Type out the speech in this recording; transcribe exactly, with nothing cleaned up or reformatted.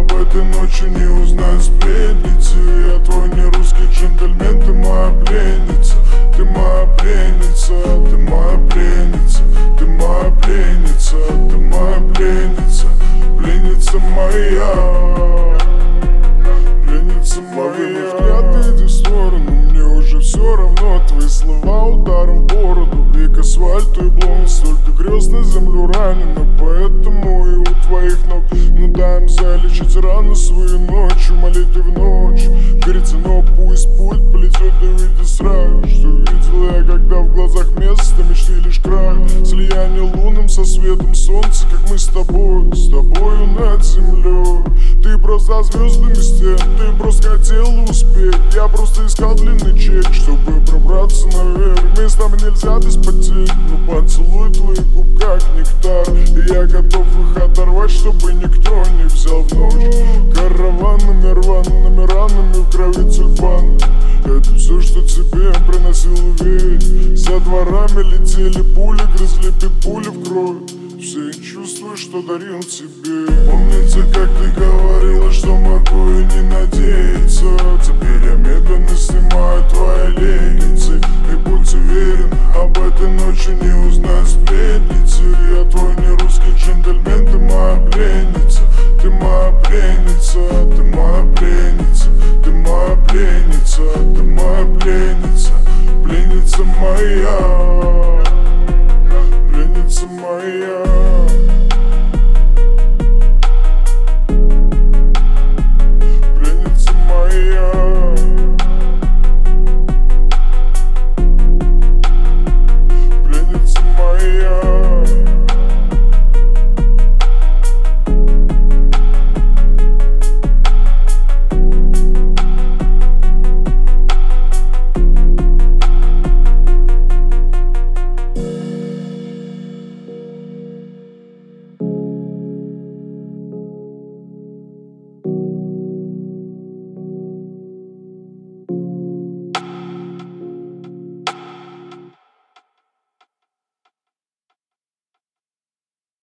об этой ночи не узнают сплетницы. Я твой не русский джентльмен, ты моя пленница. Ты моя пленница, ты моя пленница. Ты моя пленница, ты моя пленница. Пленница моя, пленница моя. Взгляд, иди в сторону, мне уже все равно. Твои слова ударом в бороду, и к асфальту и блон. Столько грез на землю ранено, поэтому и у твоих ног. Ну дай им залечить раны свои ночью, молитвы в ночь. Веретено пусть путь полетит, да видит сразу, что видел я, когда в глазах место мечты лишь край. Слияние лунным со светом солнца, как мы с тобой, с тобою над землей. Ты просто звездами стен, ты просто хотел успеть. Я просто искал длинный чек, чтобы пробраться наверх. Местами нельзя без потерь, но поцелуй твоих губ как нектар. И я готов их оторвать, чтобы никто не взял в ночь. Караванами рваными ранами в крови тюльпаны. Это все, что тебе приносил ветер. За дворами летели пули, грызли питбули в кровь. Все чувства, что дарил тебе. Помнится, как ты говорила, что могу и не надеяться. Теперь я медленно снимаю твои леггинсы. И будь уверен, об этой ночи не узнают сплетницы. Я твой не русский джентльмен, ты моя пленница. Ты моя пленница, ты моя пленница. Ты моя пленница, ты моя пленница. Пленница моя.